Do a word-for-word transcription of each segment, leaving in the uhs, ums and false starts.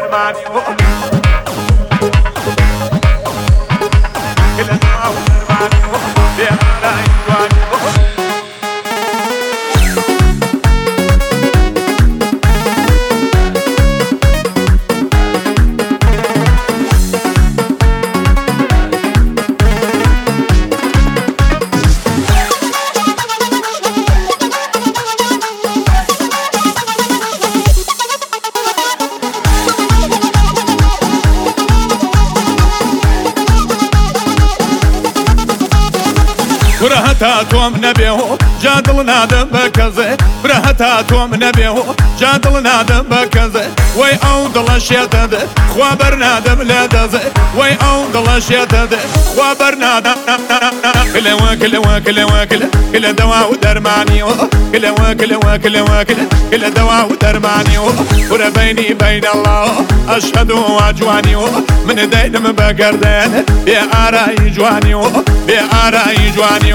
درماني كل دواء ودرماني بأعلى جواني برهتا توم نبيه جادل نادم بكزه برهتا توم نبيه جادل نادم بكزه وي او دل شيتد خبر نادم لا دزه وي او دل شيتد خبر نادم كل وكل وكل وكل كل دواء ودرماني كل وكل وكل وكل كل دواء ودرماني ور بيني بين الله اشهد واجواني من دينم بقردان يا اراي جواني يا اراي جواني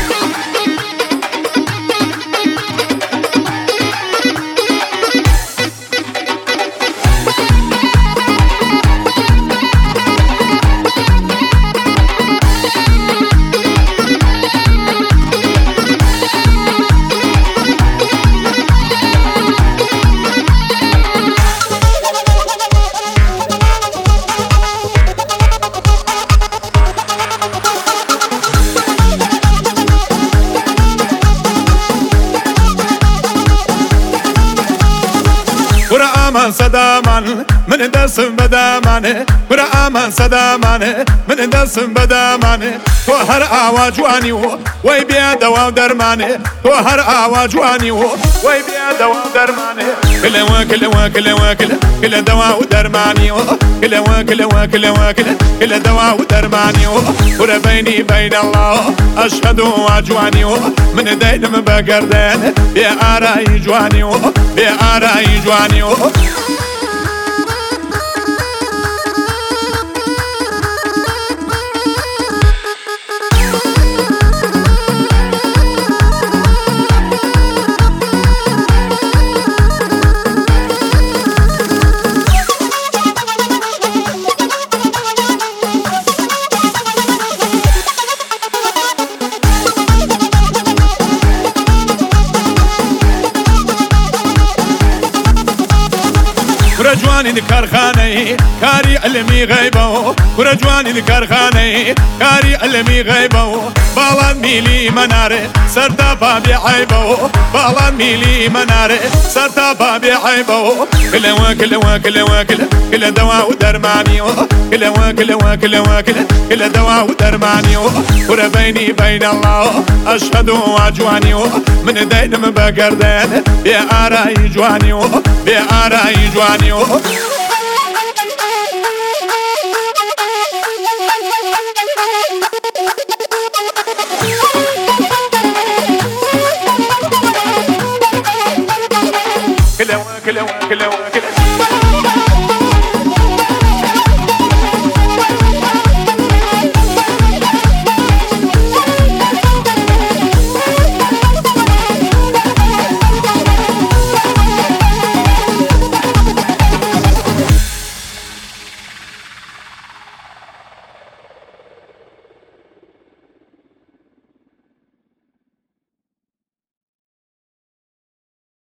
من صدامان من دسم بدامانه برا من صدامانه من دسم بدامانه تو هر آواجوانی و وی بیا دوا درمانه تو هر آواجوانی و وی بیا دوا درمانه کل وکل وکل وکل کل دوا درمانی و کل وکل وکل وکل کل دوا درمانی و ور بینی بین الله اشهد واجوانی و من دینم بگردن بی آرای جوانی و بی آرای جوانی و ورجواني الكرخاني كاري علمي غيبه ورجواني الكرخاني كاري علمي غيبه بالا ميلي مناره سرتا بابي عيبه بالا ميلي مناره سرتا بابي عيبه كل وكل وكل وكل كل دواء ودرماني كل وكل وكل وكل كل دواء ودرماني ور بيني بين الله اشهد واجواني من دينم بقردان يا اراي جواني يا اراي جواني كلا وكلا وكلا وكلا